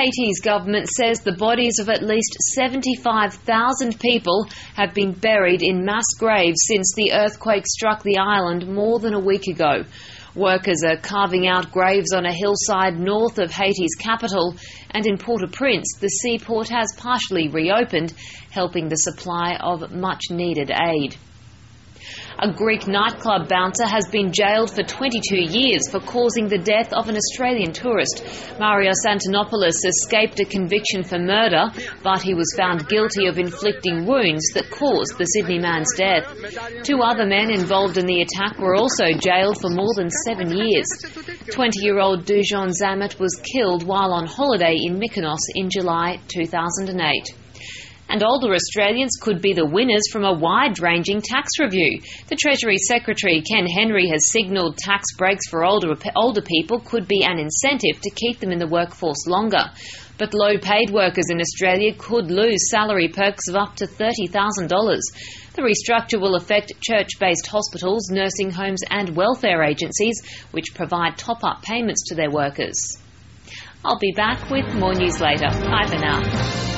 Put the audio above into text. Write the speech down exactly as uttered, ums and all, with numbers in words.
Haiti's government says the bodies of at least seventy-five thousand people have been buried in mass graves since the earthquake struck the island more than a week ago. Workers are carving out graves on a hillside north of Haiti's capital, and in Port-au-Prince, the seaport has partially reopened, helping the supply of much-needed aid. A Greek nightclub bouncer has been jailed for twenty-two years for causing the death of an Australian tourist. Marios Antonopoulos escaped a conviction for murder, but he was found guilty of inflicting wounds that caused the Sydney man's death. Two other men involved in the attack were also jailed for more than seven years. twenty-year-old Dujon Zamet was killed while on holiday in Mykonos in July two thousand eight. And older Australians could be the winners from a wide-ranging tax review. The Treasury Secretary, Ken Henry, has signalled tax breaks for older, older people could be an incentive to keep them in the workforce longer. But low-paid workers in Australia could lose salary perks of up to thirty thousand dollars. The restructure will affect church-based hospitals, nursing homes and welfare agencies, which provide top-up payments to their workers. I'll be back with more news later. Bye for now.